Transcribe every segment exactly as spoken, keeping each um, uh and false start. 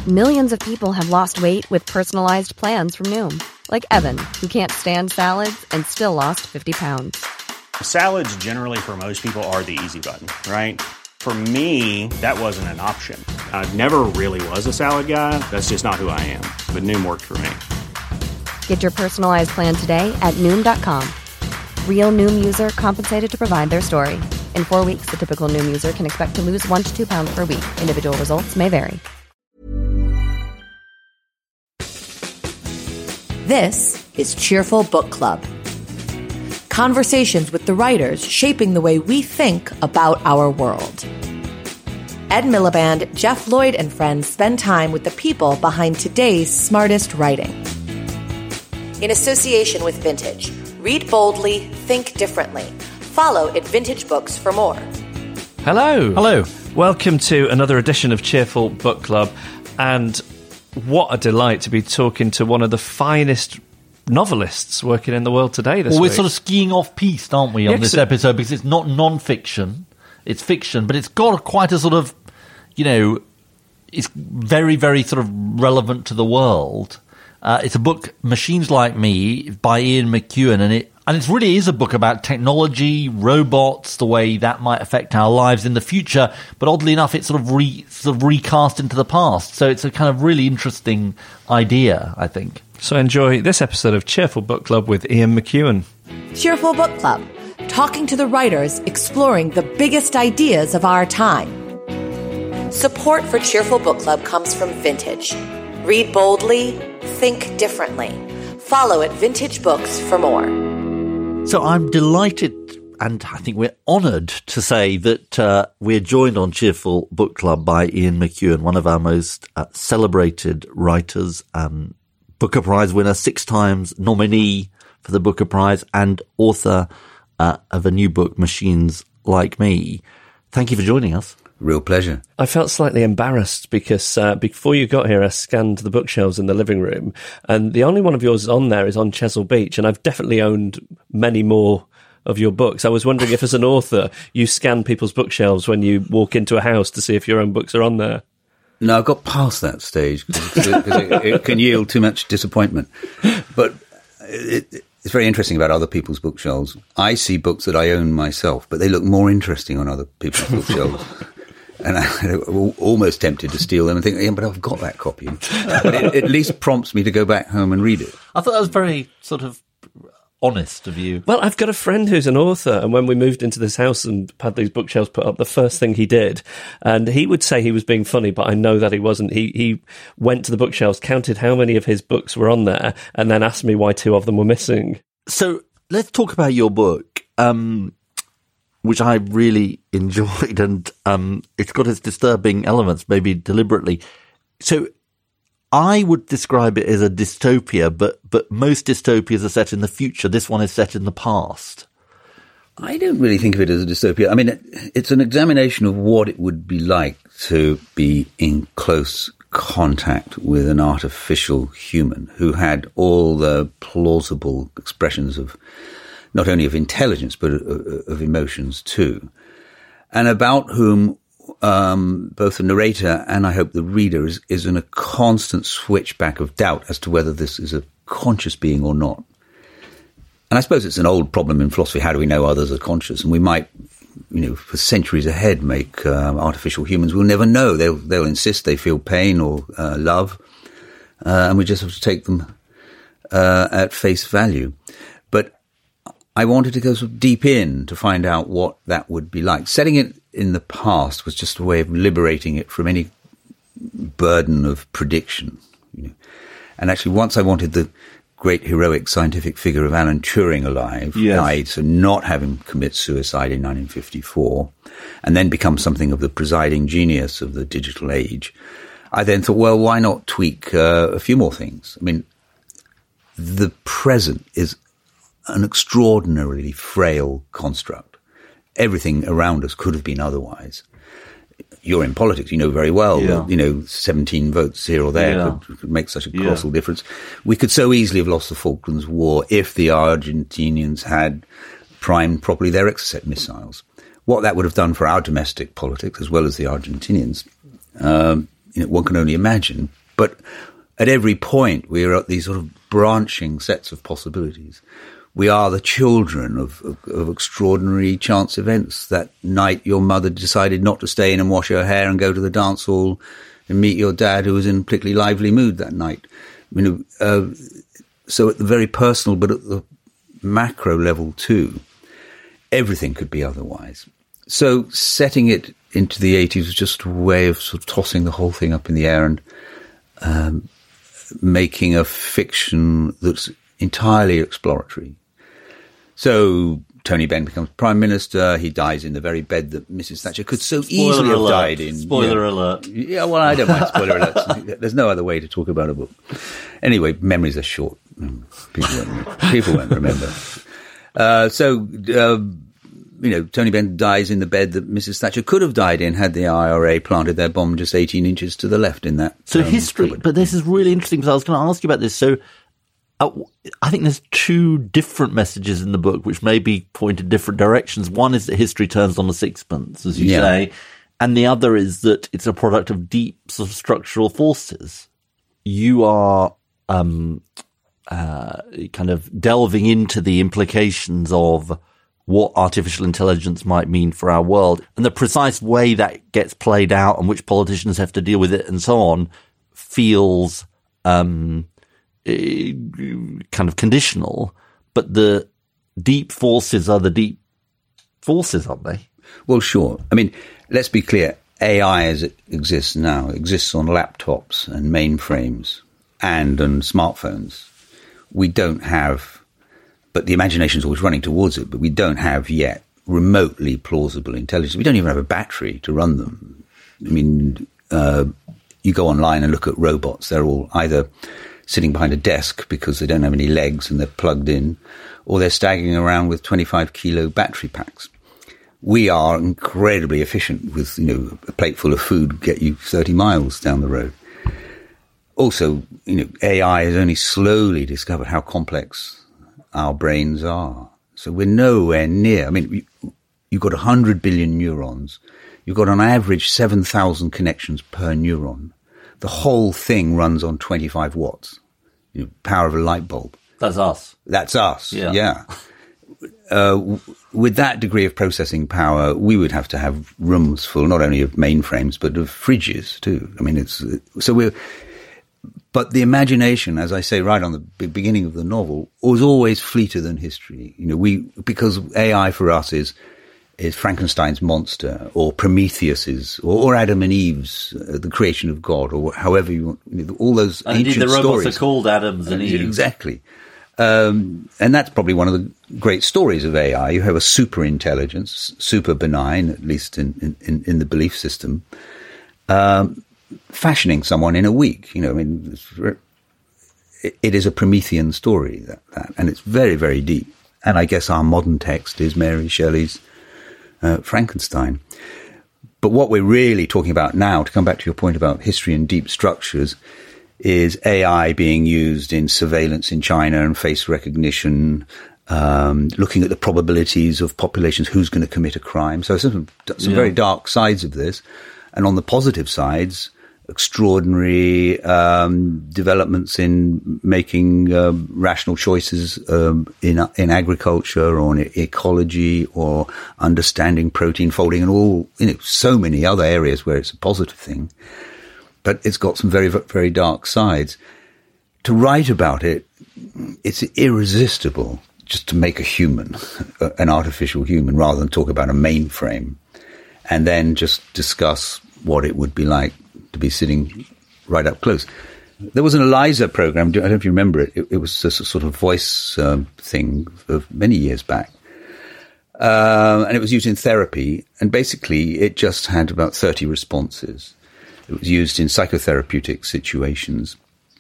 Millions of people have lost weight with personalized plans from Noom. Like Evan, who can't stand salads and still lost fifty pounds. Salads generally for most people are the easy button, right? For me, that wasn't an option. I never really was a salad guy. That's just not who I am. But Noom worked for me. Get your personalized plan today at Noom dot com. Real Noom user compensated to provide their story. In four weeks, the typical Noom user can expect to lose one to two pounds per week. Individual results may vary. This is Cheerful Book Club. Conversations with the writers shaping the way we think about our world. Ed Miliband, Jeff Lloyd, and friends spend time with the people behind today's smartest writing. In association with Vintage, read boldly, think differently. Follow at Vintage Books for more. Hello. Hello. Welcome to another edition of Cheerful Book Club. And what a delight to be talking to one of the finest novelists working in the world today this well, we're week. sort of skiing off-piste, aren't we, on Yeah, this it- episode, because it's not non-fiction, it's fiction, but it's got quite a sort of, you know, it's very, very sort of relevant to the world. Uh, it's a book, Machines Like Me, by Ian McEwan, and it and it really is a book about technology, robots, the way that might affect our lives in the future, but oddly enough, it's sort of, re, sort of recast into the past. So it's a kind of really interesting idea, I think. So enjoy this episode of Cheerful Book Club with Ian McEwan. Cheerful Book Club, talking to the writers exploring the biggest ideas of our time. Support for Cheerful Book Club comes from Vintage. Read boldly, think differently. Follow at Vintage Books for more. So I'm delighted, and I think we're honoured to say that uh, we're joined on Cheerful Book Club by Ian McEwan, one of our most uh, celebrated writers, um, Booker Prize winner, six times nominee for the Booker Prize, and author uh, of a new book, Machines Like Me. Thank you for joining us. Real pleasure. I felt slightly embarrassed because uh, before you got here, I scanned the bookshelves in the living room, and the only one of yours on there is on Chesil Beach, and I've definitely owned many more of your books. I was wondering if, as an author, you scan people's bookshelves when you walk into a house to see if your own books are on there. No, I've got past that stage because it, it, it can yield too much disappointment. But it, it, it's very interesting about other people's bookshelves. I see books that I own myself, but they look more interesting on other people's bookshelves. And I'm almost tempted to steal them and think, yeah, but I've got that copy. But it at least prompts me to go back home and read it. I thought that was very sort of honest of you. Well, I've got a friend who's an author, and when we moved into this house and had these bookshelves put up, the first thing he did, and he would say he was being funny, but I know that he wasn't. He he went to the bookshelves, counted how many of his books were on there, and then asked me why two of them were missing. So let's talk about your book, um, which I really enjoyed, and um, it's got its disturbing elements, maybe deliberately. So I would describe it as a dystopia, but but most dystopias are set in the future. This one is set in the past. I don't really think of it as a dystopia. I mean, it, it's an examination of what it would be like to be in close contact with an artificial human who had all the plausible expressions of not only of intelligence, but of, of emotions too, and about whom um, both the narrator and I hope the reader is, is in a constant switchback of doubt as to whether this is a conscious being or not. And I suppose it's an old problem in philosophy. How do we know others are conscious? And we might, you know, for centuries ahead, make um, artificial humans. We'll never know. They'll they'll insist they feel pain or uh, love, uh, and we just have to take them uh, at face value. But I wanted to go sort of deep in to find out what that would be like. Setting it in the past was just a way of liberating it from any burden of prediction. You know. And actually, once I wanted the great heroic scientific figure of Alan Turing alive, yes. died, so not have him commit suicide in nineteen fifty-four, and then become something of the presiding genius of the digital age, I then thought, well, why not tweak uh, a few more things? I mean, the present is an extraordinarily frail construct. Everything around us could have been otherwise. You're in politics, you know very well, yeah. that, you know, seventeen votes here or there yeah. could, could make such a yeah. colossal difference. We could so easily have lost the Falklands War if the Argentinians had primed properly their Exocet missiles. What that would have done for our domestic politics, as well as the Argentinians, um, you know, one can only imagine. But at every point, we are at these sort of branching sets of possibilities. We are the children of, of, of extraordinary chance events. That night your mother decided not to stay in and wash her hair and go to the dance hall and meet your dad, who was in a particularly lively mood that night. You know, uh, so at the very personal, but at the macro level too, everything could be otherwise. So setting it into the eighties was just a way of sort of tossing the whole thing up in the air and um, making a fiction that's entirely exploratory. So Tony Benn becomes Prime Minister. He dies in the very bed that Missus Thatcher could so Spoiler easily alert. have died in. Spoiler yeah. alert. Yeah, well, I don't mind spoiler alerts. There's no other way to talk about a book. Anyway, memories are short. People won't, people won't remember. Uh, so, uh, you know, Tony Benn dies in the bed that Missus Thatcher could have died in had the I R A planted their bomb just eighteen inches to the left in that. So um, history, cupboard. but this is really interesting because I was going to ask you about this. So uh, I think there's two different messages in the book which maybe point in different directions. One is that history turns on a sixpence, as you Yeah. say, and the other is that it's a product of deep sort of structural forces. You are um, uh, kind of delving into the implications of what artificial intelligence might mean for our world and the precise way that gets played out and which politicians have to deal with it and so on feels um, eh, kind of conditional, but the deep forces are the deep forces, aren't they? Well, sure. I mean, let's be clear. A I as it exists now exists on laptops and mainframes and on smartphones. We don't have, but the imagination is always running towards it, but we don't have yet remotely plausible intelligence. We don't even have a battery to run them. I mean, uh, you go online and look at robots. They're all either sitting behind a desk because they don't have any legs and they're plugged in, or they're staggering around with twenty-five kilo battery packs. We are incredibly efficient with, you know, a plate full of food get you thirty miles down the road. Also, you know, A I has only slowly discovered how complex our brains are. So we're nowhere near. I mean, you've got one hundred billion neurons. You've got on average seven thousand connections per neuron. The whole thing runs on twenty-five watts. You know, power of a light bulb. That's us. That's us. Yeah. yeah. Uh, w- with that degree of processing power, we would have to have rooms full not only of mainframes but of fridges too. I mean, it's so we're. But the imagination, as I say right on the b- beginning of the novel, was always fleeter than history. You know, we because A I for us is is Frankenstein's monster, or Prometheus's, or, or Adam and Eve's, uh, the creation of God, or however you want. You know, all those And ancient indeed, the robots stories. are called Adams and Eve. Exactly. Um, and that's probably one of the great stories of A I. You have a super intelligence, super benign, at least in, in, in the belief system, um, fashioning someone in a week. You know, I mean, it's, it, it is a Promethean story, that, that, and it's very, very deep. And I guess our modern text is Mary Shelley's uh, Frankenstein. But what we're really talking about now, to come back to your point about history and deep structures, is A I being used in surveillance in China and face recognition, um, looking at the probabilities of populations, who's going to commit a crime. So some, some Yeah. very dark sides of this. And on the positive sides, extraordinary um, developments in making um, rational choices um, in in agriculture or in ecology or understanding protein folding and all, you know, so many other areas where it's a positive thing. But it's got some very, very dark sides. To write about it, it's irresistible just to make a human, an artificial human, rather than talk about a mainframe and then just discuss what it would be like to be sitting right up close. There was an ELIZA program, I don't know if you remember it, it, it was a sort of voice um, thing of many years back. Uh, and it was used in therapy, and basically it just had about thirty responses. It was used in psychotherapeutic situations.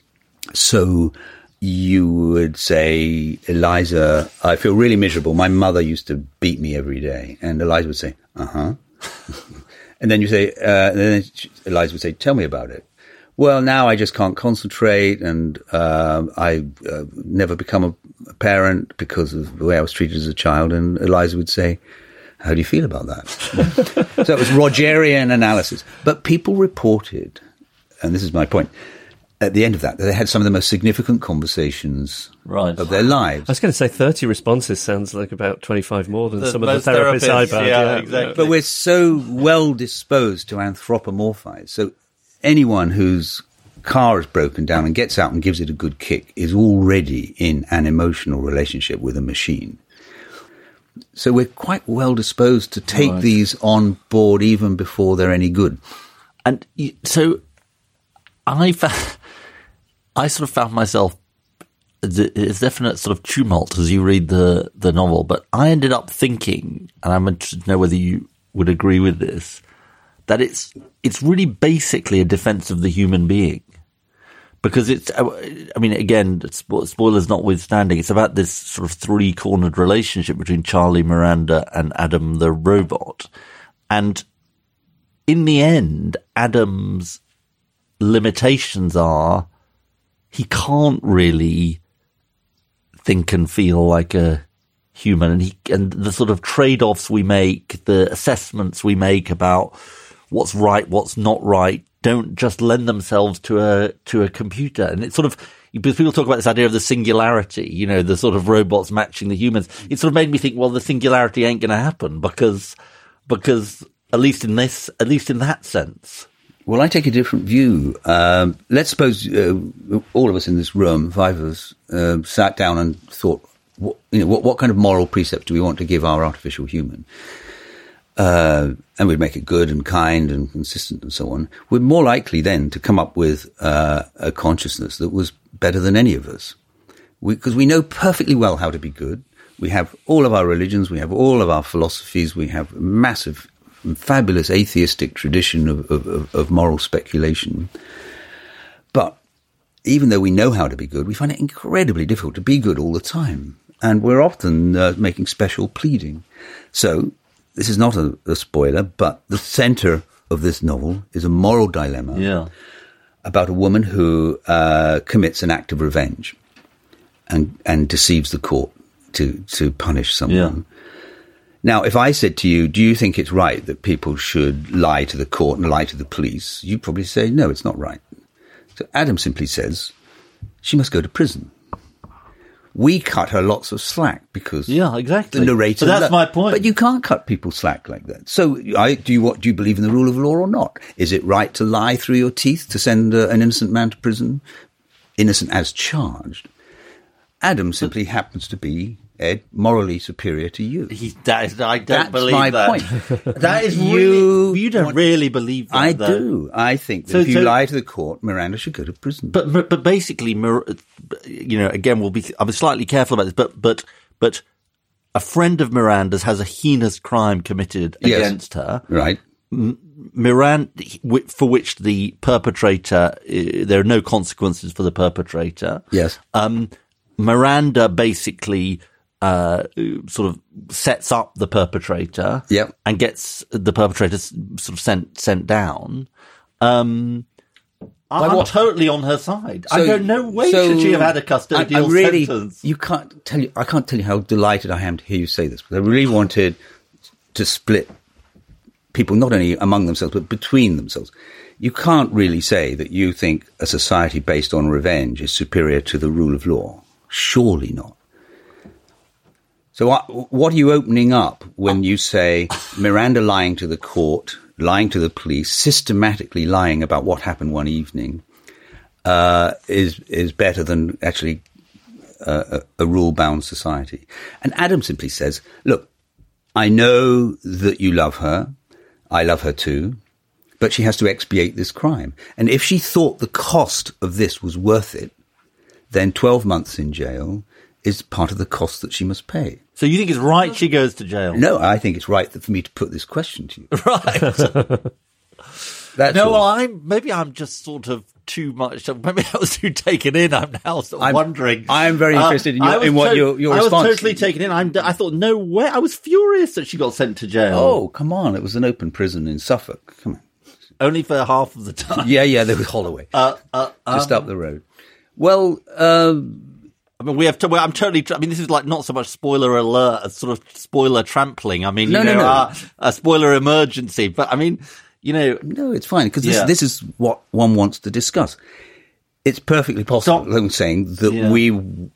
So you would say, Eliza, I feel really miserable. My mother used to beat me every day. And Eliza would say, uh-huh. And then you say, uh, and then Eliza would say, tell me about it. Well, now I just can't concentrate, and uh, I uh, never become a, a parent because of the way I was treated as a child. And Eliza would say, how do you feel about that? So it was Rogerian analysis. But people reported and this is my point, at the end of that, they had some of the most significant conversations right. of their lives. I was going to say thirty responses sounds like about twenty-five more than The some of the most therapists, therapists, I've had. yeah, Yeah, exactly. But we're so well disposed to anthropomorphize. So anyone whose car is broken down and gets out and gives it a good kick is already in an emotional relationship with a machine. So we're quite well disposed to take Right. these on board even before they're any good. And you, so I found, I sort of found myself, it's definite sort of tumult as you read the, the novel, but I ended up thinking, and I'm interested to know whether you would agree with this, that it's it's really basically a defense of the human being. Because it's, I mean, again, spoilers notwithstanding, it's about this sort of three-cornered relationship between Charlie, Miranda, and Adam the robot. And in the end, Adam's limitations are he can't really think and feel like a human, and he and the sort of trade-offs we make, the assessments we make about what's right, what's not right, don't just lend themselves to a to a computer. And it's sort of, because people talk about this idea of the singularity, you know, the sort of robots matching the humans. It sort of made me think, well, the singularity ain't going to happen because because at least in this, at least in that sense. Well, I take a different view. Um, let's suppose uh, all of us in this room, five of us, uh, sat down and thought, what, you know, what, what kind of moral precepts do we want to give our artificial human? Uh, and we'd make it good and kind and consistent and so on. We're more likely then to come up with uh, a consciousness that was better than any of us. Because we, we know perfectly well how to be good. We have all of our religions, we have all of our philosophies, we have massive fabulous atheistic tradition of, of, of moral speculation. But even though we know how to be good, we find it incredibly difficult to be good all the time. And we're often uh, making special pleading. So this is not a, a spoiler, but the center of this novel is a moral dilemma Yeah. about a woman who uh, commits an act of revenge and, and deceives the court to, to punish someone. Yeah. Now, if I said to you, do you think it's right that people should lie to the court and lie to the police? You'd probably say, no, it's not right. So Adam simply says, she must go to prison. We cut her lots of slack because Yeah, exactly. the narrator... So that's lo- my point. But you can't cut people slack like that. So I, do you what, do you believe in the rule of law or not? Is it right to lie through your teeth to send uh, an innocent man to prison? Innocent as charged. Adam simply but, happens to be, Ed, morally superior to you. He, that is, I don't That's believe my that. point. That is you, really, you don't want, really believe that. I though. do. I think that So- if you so- lie to the court, Miranda should go to prison. But but basically, Mir- you know, again, we'll be. I'm slightly careful about this, but but but a friend of Miranda's has a heinous crime committed Yes. against her. Right. Miranda, for which the perpetrator, uh, there are no consequences for the perpetrator. Yes. Um, Miranda basically uh, sort of sets up the perpetrator, Yep. and gets the perpetrator s- sort of sent sent down. Um, I'm what? totally on her side. I So- don't know way so should she have had a custodial I, I really, sentence. You can't tell you. I can't tell you how delighted I am to hear you say this. Because I really wanted to split people not only among themselves but between themselves. You can't really say that you think a society based on revenge is superior to the rule of law. Surely not. So what, what are you opening up when you say Miranda lying to the court, lying to the police, systematically lying about what happened one evening, uh, is is better than actually uh, a, a rule-bound society? And Adam simply says, look, I know that you love her. I love her too. But she has to expiate this crime. And if she thought the cost of this was worth it, then twelve months in jail is part of the cost that she must pay. So you think it's right she goes to jail? No, I think it's right that for me to put this question to you. Right. That's No, all. well, I'm maybe I'm just sort of too much. Maybe I was too taken in. I'm now sort of I'm- wondering. I'm very interested in your- I was in what your- your I response was totally is. taken in. I'm, I thought, no way. I was furious that she got sent to jail. Oh, come on. It was an open prison in Suffolk. Come on. Only for half of the time. Yeah, yeah, there was Holloway. Uh, uh, just um, up the road. Well, um, I mean, we have to. Well, I'm totally. I mean, this is like not so much spoiler alert as sort of spoiler trampling. I mean, No, you no, know, no. Uh, a spoiler emergency. But I mean, You know, no, it's fine because this, Yeah. this is what one wants to discuss. It's perfectly possible. Stop. I'm saying that Yeah. we,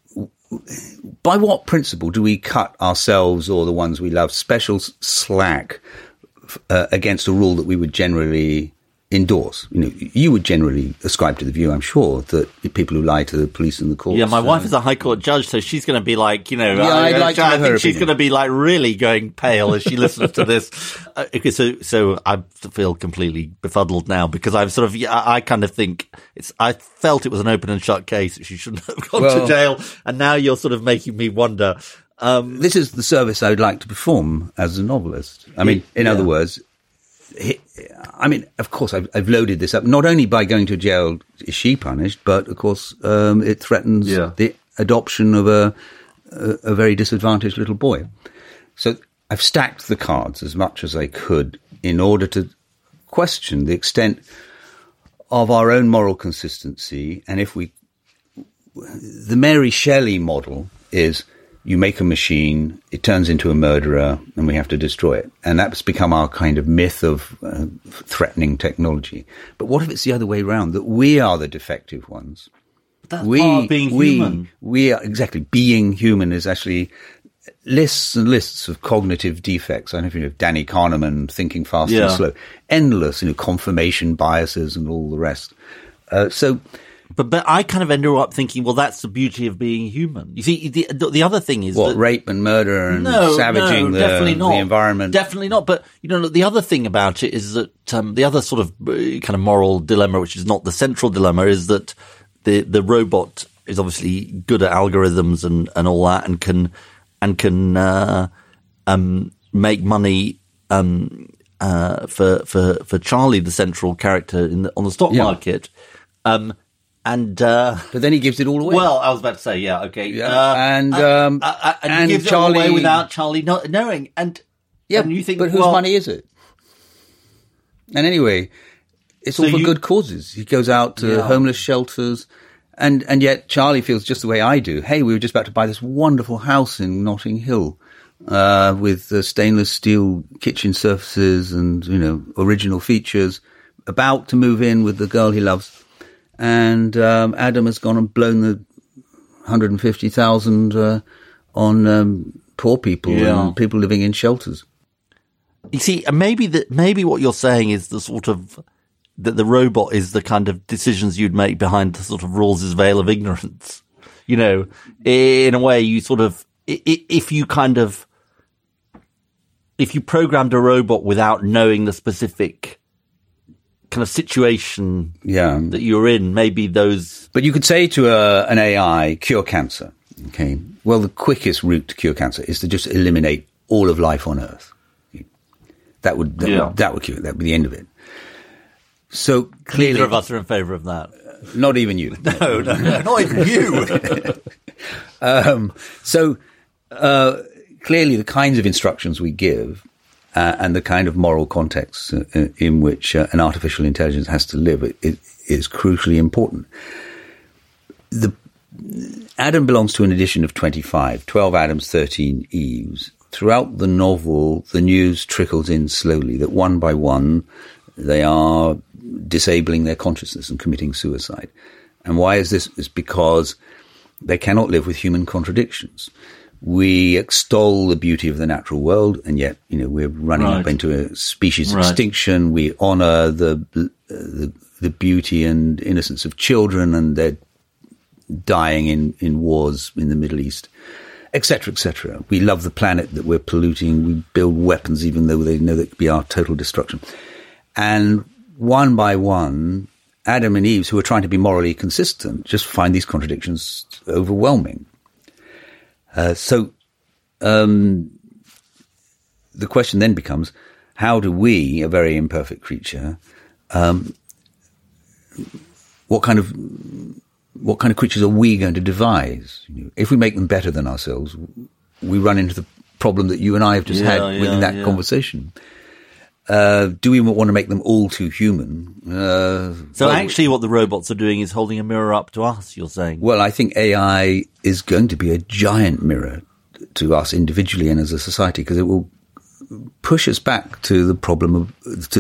by what principle do we cut ourselves or the ones we love special s- slack uh, against a rule that we would generally endorse? You know, you would generally ascribe to the view, I'm sure, that people who lie to the police and the courts. yeah, my uh, wife is a High Court judge, so she's going to be like, you know, Yeah, I, I'd like to I know think her she's opinion. going to be like really going pale as she listens to this. Uh, okay, so, so I feel completely befuddled now because I'm sort of, yeah, I, I kind of think it's, I felt it was an open and shut case. She shouldn't have gone Well- to jail. And now you're sort of making me wonder. Um, This is the service I would like to perform as a novelist. I mean, in Yeah. other words, he, I mean, of course, I've, I've loaded this up. Not only by going to jail is she punished, but of course, um, it threatens Yeah. the adoption of a, a a very disadvantaged little boy. So I've stacked the cards as much as I could in order to question the extent of our own moral consistency, and if we, the Mary Shelley model is. You make a machine, it turns into a murderer, and we have to destroy it. And that's become our kind of myth of uh, threatening technology. But what if it's the other way around, that we are the defective ones? that's we, part of being we, human. We are, exactly, being human is actually lists and lists of cognitive defects. I don't know if you know Danny Kahneman, Thinking Fast Yeah. and Slow. Endless, you know, confirmation biases and all the rest. Uh, so... But but I kind of ended up thinking, well, that's the beauty of being human. You see, the the other thing is What, that, rape and murder and no, savaging no, the, definitely not. the environment? Definitely not. But, you know, the other thing about it is that um, the other sort of uh, kind of moral dilemma, which is not the central dilemma, is that the the robot is obviously good at algorithms and, and all that and can and can uh, um, make money um, uh, for, for, for Charlie, the central character in the, on the stock Yeah. market. Um And uh, But then he gives it all away. well, I was about to say, yeah, okay, Yeah, uh, and, uh, um, uh, uh, and, and he gives Charlie- it all away without Charlie not knowing, and yeah, and you think, but whose well, money is it? And anyway, it's all So for you- good causes. He goes out to Yeah. homeless shelters, and and yet Charlie feels just the way I do. Hey, we were just about to buy this wonderful house in Notting Hill uh, with uh, stainless steel kitchen surfaces and, you know, original features. About to move in with the girl he loves. And um, Adam has gone and blown the one hundred fifty thousand uh, on um, poor people Yeah. and people living in shelters. You see, and maybe that maybe what you're saying is the sort of that the robot is the kind of decisions you'd make behind the sort of Rawls's veil of ignorance. You know, in a way, you sort of i- i- if you kind of if you programmed a robot without knowing the specific kind of situation Yeah. that you're in, maybe those. But you could say to a, an A I, cure cancer. Okay. Well, the quickest route to cure cancer is to just eliminate all of life on Earth. That would, that, Yeah. would, that would cure it. That would be the end of it. So clearly, Neither of us are in favour of that. not even you. No, no, no, not even you. Um, so uh, clearly, the kinds of instructions we give uh, and the kind of moral context uh, in which uh, an artificial intelligence has to live it, it is crucially important. The Adam belongs to an edition of twenty-five, twelve Adams, thirteen Eves. Throughout the novel, the news trickles in slowly that one by one they are disabling their consciousness and committing suicide. And why is this? It's because they cannot live with human contradictions. We extol the beauty of the natural world, and yet, you know, we're running Right. up into a species Right. extinction. We honor the, the the beauty and innocence of children, and they're dying in, in wars in the Middle East, et cetera, et cetera. We love the planet that we're polluting. We build weapons, even though they know that could be our total destruction. And one by one, Adam and Eve, who are trying to be morally consistent, just find these contradictions overwhelming. Uh, so um, the question then becomes, how do we, a very imperfect creature, um, what kind of what kind of creatures are we going to devise? You know, if we make them better than ourselves, we run into the problem that you and I have just Yeah, had yeah, within that yeah. conversation. Uh, do we want to make them all too human? Uh, So well, actually what the robots are doing is holding a mirror up to us, you're saying. Well, I think A I is going to be a giant mirror to us individually and as a society, because it will push us back to the problem of, to the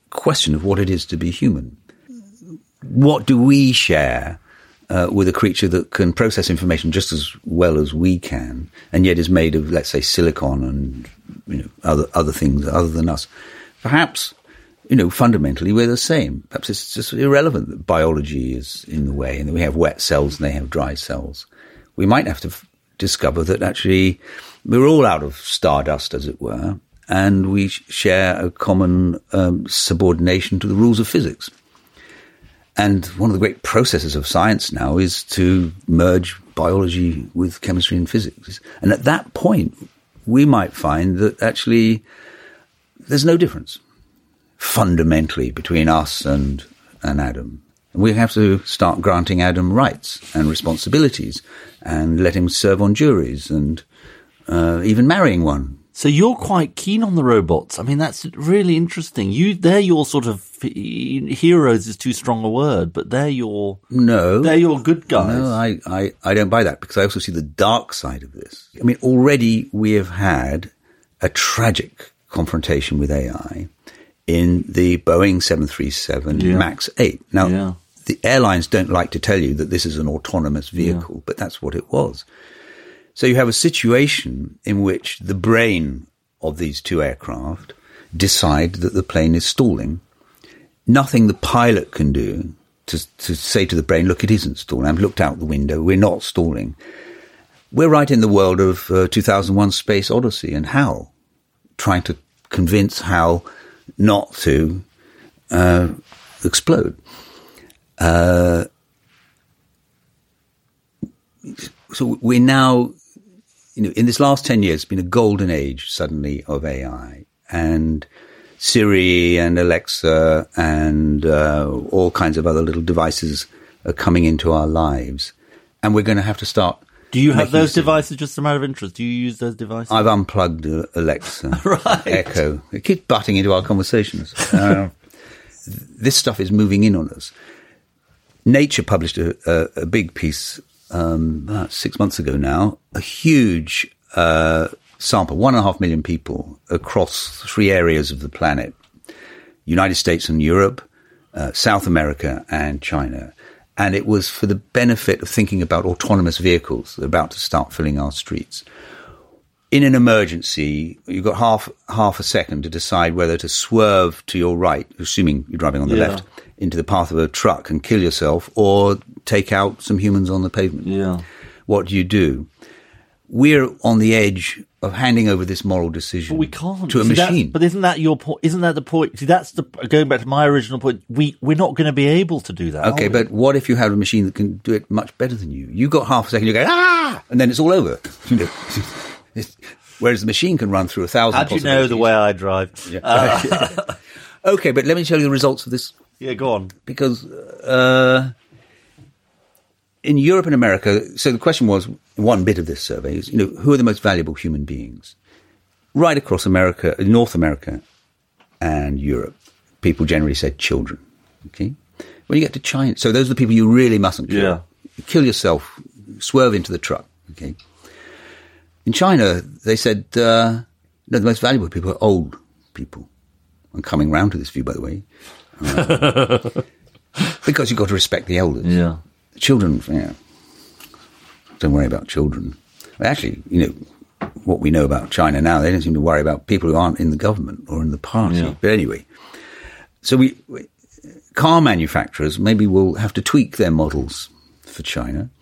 question of what it is to be human. What do we share uh, with a creature that can process information just as well as we can, and yet is made of, let's say, silicon and you know other other things other than us? Perhaps, you know, fundamentally we're the same. Perhaps it's just irrelevant that biology is in the way, and that we have wet cells and they have dry cells. We might have to f- discover that actually we're all out of stardust, as it were, and we sh- share a common um, subordination to the rules of physics. And one of the great processes of science now is to merge biology with chemistry and physics. And at that point, we might find that actually there's no difference fundamentally between us and, and Adam. We have to start granting Adam rights and responsibilities and let him serve on juries and uh, even marrying one. So you're quite keen on the robots. I mean, that's really interesting. You, they're your sort of heroes is too strong a word, but they're your no, they're your good guys. No, I, I, I don't buy that, because I also see the dark side of this. I mean, already we have had a tragic confrontation with A I in the Boeing seven thirty-seven yeah. Max eight. Now, yeah. the airlines don't like to tell you that this is an autonomous vehicle, yeah. but that's what it was. So you have a situation in which the brain of these two aircraft decide that the plane is stalling. Nothing the pilot can do to, to say to the brain, look, it isn't stalling. I've looked out the window. We're not stalling. We're right in the world of uh, two thousand one Space Odyssey and HAL, trying to convince HAL not to uh, explode. Uh, so we're now, you know, in this last ten years, it's been a golden age suddenly of A I, and Siri and Alexa and uh, all kinds of other little devices are coming into our lives, and we're going to have to start. Do you have those devices, just a matter of interest? Do you use those devices? I've unplugged uh, Alexa, right. Echo. It keeps butting into our conversations. Uh, this stuff is moving in on us. Nature published a, a, a big piece um, about six months ago now, a huge uh, sample, one and a half million people across three areas of the planet, United States and Europe, uh, South America and China. And it was for the benefit of thinking about autonomous vehicles that are about to start filling our streets. In an emergency, you've got half half a second to decide whether to swerve to your right, assuming you're driving on the yeah. left, into the path of a truck and kill yourself, or take out some humans on the pavement. Yeah. What do you do? We're on the edge of handing over this moral decision but we can't. to a See, machine. But isn't that your point? Isn't that the point? See, that's the going back to my original point. We we're not going to be able to do that. Okay, but what if you have a machine that can do it much better than you? You got half a second, you go ah, and then it's all over. You know, it's, whereas the machine can run through a thousand. How do you know the way I drive? Yeah. Uh, okay, but let me tell you the results of this. Yeah, go on. Because uh, in Europe and America, so the question was, one bit of this survey is, you know, who are the most valuable human beings? Right across America, North America and Europe, people generally said children. Okay, when you get to China, so those are the people you really mustn't kill. Yeah. Kill yourself, swerve into the truck. Okay. In China, they said uh, no, the most valuable people are old people. I'm coming round to this view, by the way, uh, because you've got to respect the elders. Yeah. Children, you know, don't worry about children. Actually, you know, what we know about China now, they don't seem to worry about people who aren't in the government or in the party. Yeah. But anyway, so we, we, car manufacturers maybe will have to tweak their models for China.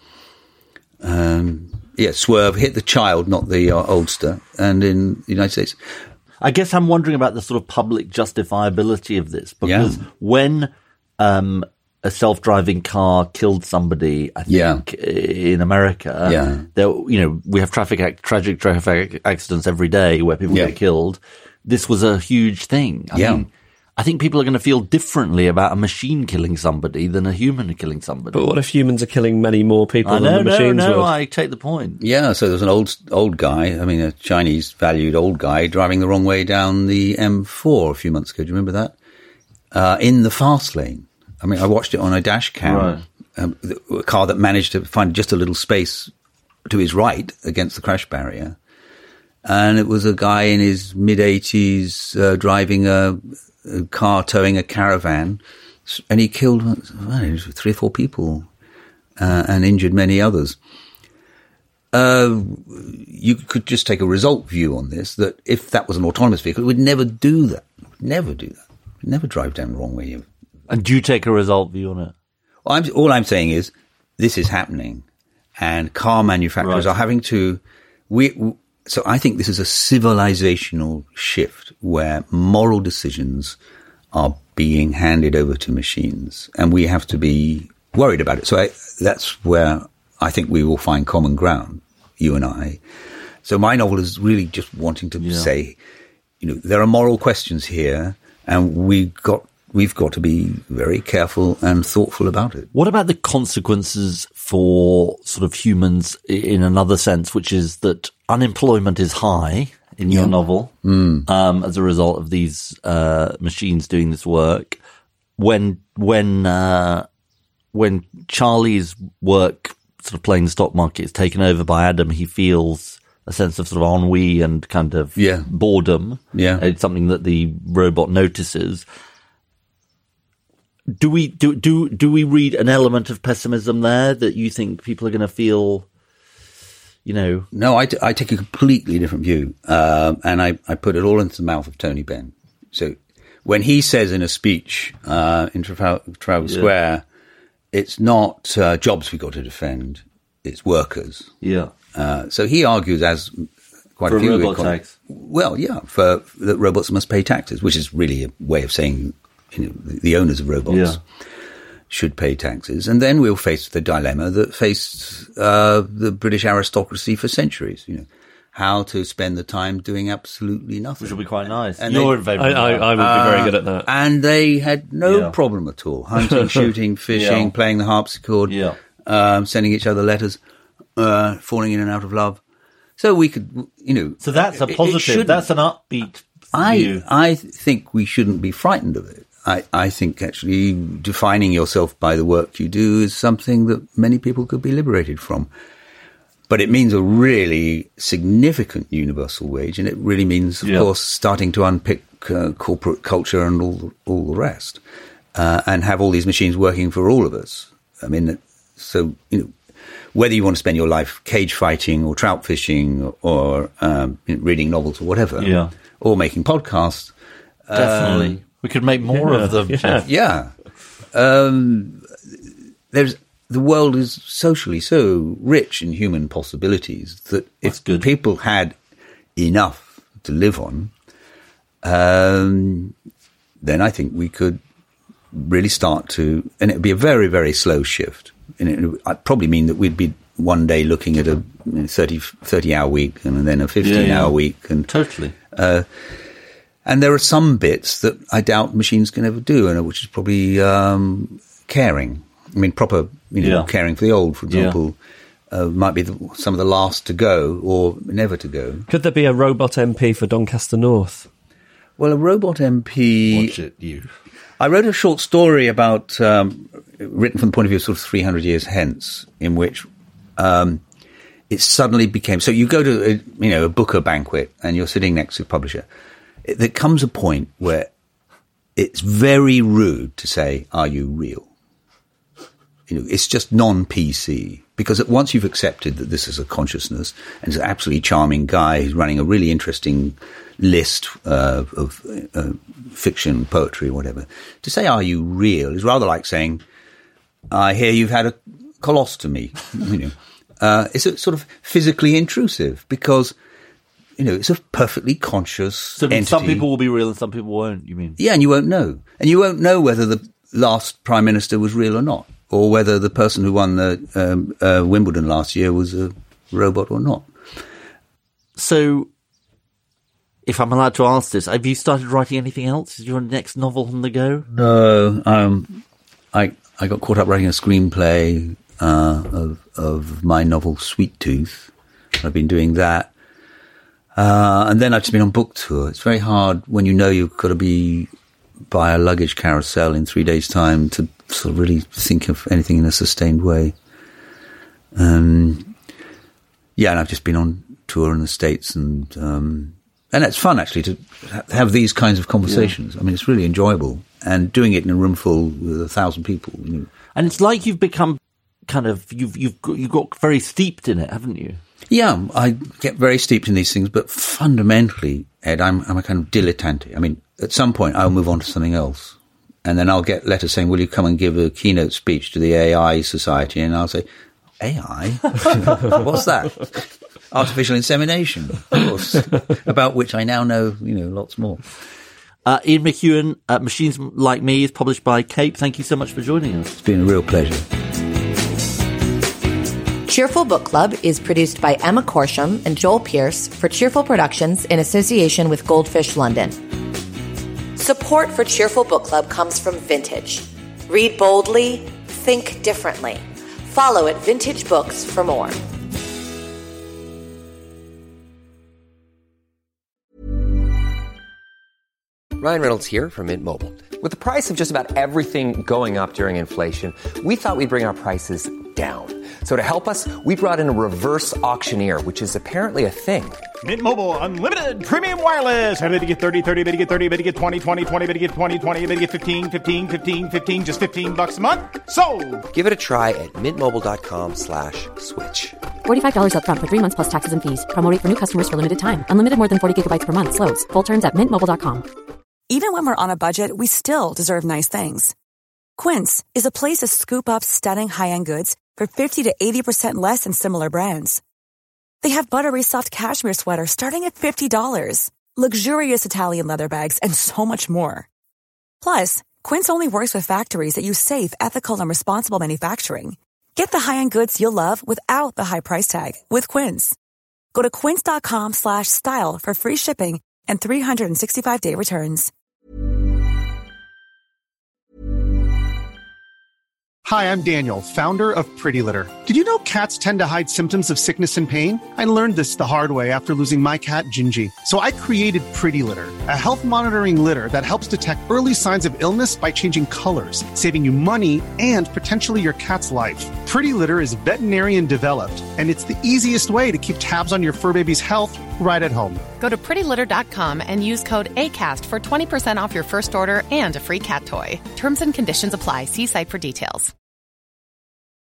Um, yeah, swerve, hit the child, not the uh, oldster. And in the United States, I guess I'm wondering about the sort of public justifiability of this, because Yeah. when um, a self-driving car killed somebody, I think, Yeah. in America, Yeah. there, you know, we have traffic ac- tragic traffic accidents every day where people Yeah. get killed. This was a huge thing. I Yeah. mean, I think people are going to feel differently about a machine killing somebody than a human killing somebody. But what if humans are killing many more people I than know, the no, machines no, would? I take the point. yeah, so there's an old old guy, I mean, a Chinese valued old guy driving the wrong way down the M four a few months ago. Do you remember that? Uh, in the fast lane. I mean, I watched it on a dash cam. Right. Um, a car that managed to find just a little space to his right against the crash barrier. and it was a guy in his mid-eighties uh, driving a, a car, towing a caravan, and he killed well, three or four people uh, and injured many others. Uh, you could just take a result view on this, that if that was an autonomous vehicle, it would never do that. It would never do that. It would never drive down the wrong way. And do you take a result view on it? Well, I'm, all I'm saying is this is happening, and car manufacturers Right. are having to... We, so I think this is a civilizational shift where moral decisions are being handed over to machines, and we have to be worried about it. So I, that's where I think we will find common ground, you and I. So my novel is really just wanting to Yeah. say, you know, there are moral questions here, and we got we've got to be very careful and thoughtful about it. What about the consequences for sort of humans i- in another sense, which is that unemployment is high in your novel Mm. um, as a result of these uh, machines doing this work? When when uh, when Charlie's work, sort of playing the stock market, is taken over by Adam, he feels a sense of sort of ennui and kind of Yeah. boredom. Yeah. It's something that the robot notices. Do we do do do we read an element of pessimism there, that you think people are going to feel, you know? No, I, t- I take a completely different view, um, and I, I put it all into the mouth of Tony Benn. So when he says in a speech uh, in Trafal- Trafalgar Yeah. Square, it's not uh, jobs we've got to defend, it's workers. Yeah. Uh, so he argues, as quite For a few robot econ- tax. Well, yeah, for that robots must pay taxes, which is really a way of saying, you know, the, the owners of robots Yeah. should pay taxes. And then we'll face the dilemma that faced uh, the British aristocracy for centuries. You know, how to spend the time doing absolutely nothing. Which will be quite nice. And You're they- in favour I, of I, that. I would be very good at that. And they had no Yeah. problem at all. Hunting, shooting, fishing, Yeah. playing the harpsichord, Yeah. um, sending each other letters, uh, falling in and out of love. So we could, you know. So that's a it- it positive. shouldn't- That's an upbeat I, view. I think we shouldn't be frightened of it. I, I think actually defining yourself by the work you do is something that many people could be liberated from. But it means a really significant universal wage, and it really means, of Yeah. course, starting to unpick uh, corporate culture and all, all the rest, uh, and have all these machines working for all of us. I mean, so, you know, whether you want to spend your life cage fighting or trout fishing or um, reading novels or whatever, Yeah. or making podcasts, Definitely. we could make more yeah, of them. yeah. Jeff. yeah, um, there's the world is socially so rich in human possibilities that That's if good. people had enough to live on, um, then I think we could really start to, and it would be a very, very slow shift. And it would probably mean that we'd be one day looking at a you know, thirty, thirty hour week and then a fifteen yeah. hour week. And Totally. and there are some bits that I doubt machines can ever do, and which is probably um, caring. I mean, proper, you know, Yeah. caring for the old, for Yeah. example, uh, might be the, some of the last to go or never to go. Could there be a robot M P for Doncaster North? Well, a robot M P. Watch it, you. I wrote a short story about, um, written from the point of view of sort of three hundred years hence, in which um, it suddenly became, so you go to, a, you know, a Booker banquet and you're sitting next to a publisher. It, there comes a point where it's very rude to say, are you real? You know, it's just non-P C, because at once you've accepted that this is a consciousness and it's an absolutely charming guy who's running a really interesting list uh, of uh, fiction, poetry, whatever. To say, are you real, is rather like saying, I hear you've had a colostomy. You know, uh, it's a sort of physically intrusive because, you know, it's a perfectly conscious So entity. some people will be real and some people won't, you mean? Yeah, and you won't know. And you won't know whether the last Prime Minister was real or not, or whether the person who won the um, uh, Wimbledon last year was a robot or not. So, if I'm allowed to ask this, have you started writing anything else? Is your next novel on the go? No, um, I I got caught up writing a screenplay uh, of of my novel Sweet Tooth. I've been doing that, uh, and then I've just been on book tour. It's very hard when you know you've got to be by a luggage carousel in three days' time to sort of really think of anything in a sustained way. Um, yeah, and I've just been on tour in the States, and um, and it's fun actually to ha- have these kinds of conversations. Yeah. I mean, it's really enjoyable, and doing it in a room full with a thousand people. You know. And it's like you've become kind of you've you've got, you've got very steeped in it, haven't you? Yeah, I get very steeped in these things, but fundamentally, Ed, I'm I'm a kind of dilettante. I mean, at some point, I'll move on to something else. And then I'll get letters saying, will you come and give a keynote speech to the A I Society? And I'll say, A I? What's that? Artificial insemination, of course, about which I now know, you know, lots more. Uh, Ian McEwan, uh, Machines Like Me is published by Cape. Thank you so much for joining us. It's been a real pleasure. Cheerful Book Club is produced by Emma Corsham and Joel Pierce for Cheerful Productions in association with Goldfish London. Support for Cheerful Book Club comes from Vintage. Read boldly, think differently. Follow at Vintage Books for more. Ryan Reynolds here from Mint Mobile. With the price of just about everything going up during inflation, we thought we'd bring our prices down. So to help us, we brought in a reverse auctioneer, which is apparently a thing. Mint Mobile Unlimited Premium Wireless. How to get thirty, thirty, how to get thirty, how to get twenty, twenty, twenty, how to get twenty, twenty, how to get fifteen, fifteen, fifteen, fifteen, just fifteen bucks a month? Sold! Give it a try at mintmobile.com slash switch. forty-five dollars up front for three months plus taxes and fees. Promo rate for new customers for limited time. Unlimited more than forty gigabytes per month. Slows full terms at mint mobile dot com. Even when we're on a budget, we still deserve nice things. Quince is a place to scoop up stunning high-end goods for fifty to eighty percent less than similar brands. They have buttery soft cashmere sweaters starting at fifty dollars, luxurious Italian leather bags, and so much more. Plus, Quince only works with factories that use safe, ethical, and responsible manufacturing. Get the high-end goods you'll love without the high price tag with Quince. Go to quince.com slash style for free shipping and three sixty-five day returns. Hi, I'm Daniel, founder of Pretty Litter. Did you know cats tend to hide symptoms of sickness and pain? I learned this the hard way after losing my cat, Gingy. So I created Pretty Litter, a health monitoring litter that helps detect early signs of illness by changing colors, saving you money and potentially your cat's life. Pretty Litter is veterinarian developed, and it's the easiest way to keep tabs on your fur baby's health right at home. Go to pretty litter dot com and use code ACAST for twenty percent off your first order and a free cat toy. Terms and conditions apply. See site for details.